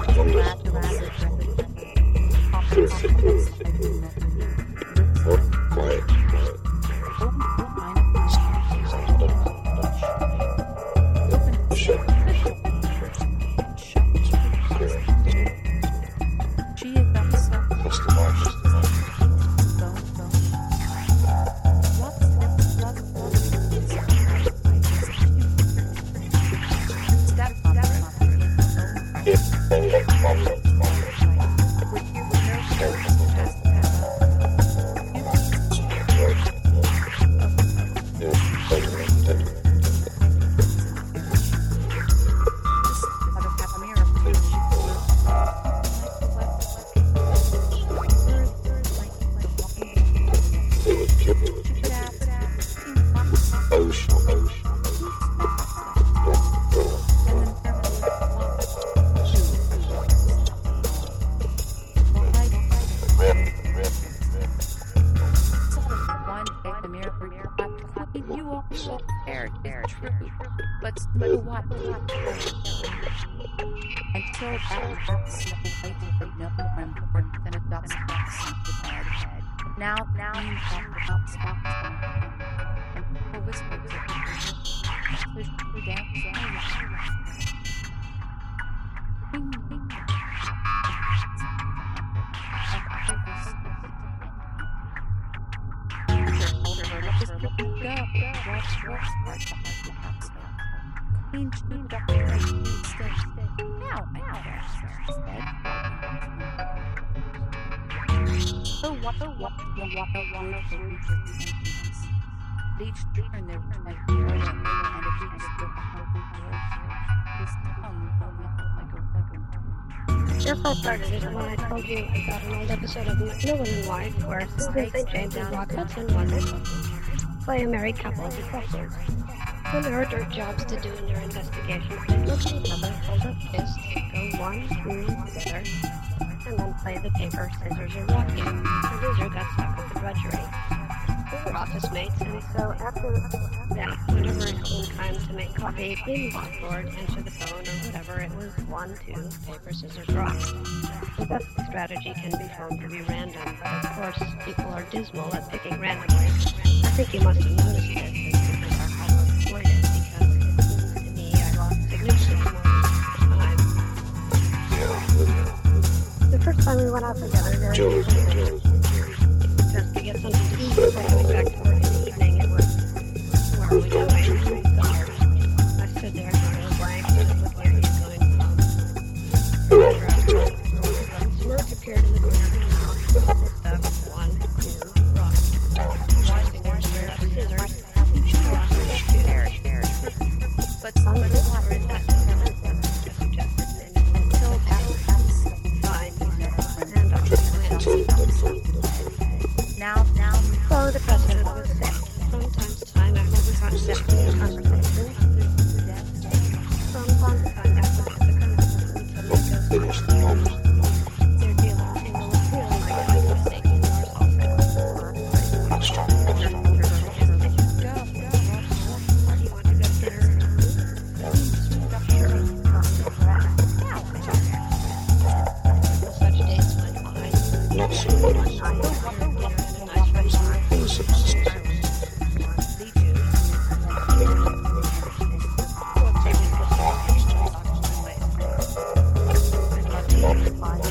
Your fault started is when I told you about an old episode of Macmillan and Wife where Susan St. James and Rock Hudson play a married couple detectives. When there are dirt jobs to do in their investigation, they look at each other, hold up fists, go 1, 2 together, and then play the paper, scissors, or rock game. The loser got stuck with the drudgery. We were office mates, and so after that, whenever it came time to make coffee in Lockboard, answer the phone, or whatever, it was 1, 2, paper, scissors, rock. The best strategy can be found to be random, but of course, people are dismal at picking randomly. I think you must have noticed this, and people are highly exploited, because it seems to me I lost significantly more time. The first time we went out together, just to get something to eat before going back to work in the evening, it was, where are we going? I stood there, kind of blank, and looked where he was going. A smirk appeared in the corner of his mouth. Step 1, 2, rock. Washing their square of scissors. But some of the water is that suggested until fine, and now, so the president was set. From time to time, after the conversation, from time to time, after the conversation, they're dealing in the feeling like a mistake in yours also. You want to go to dinner? Such days went by. Not so much. Bye.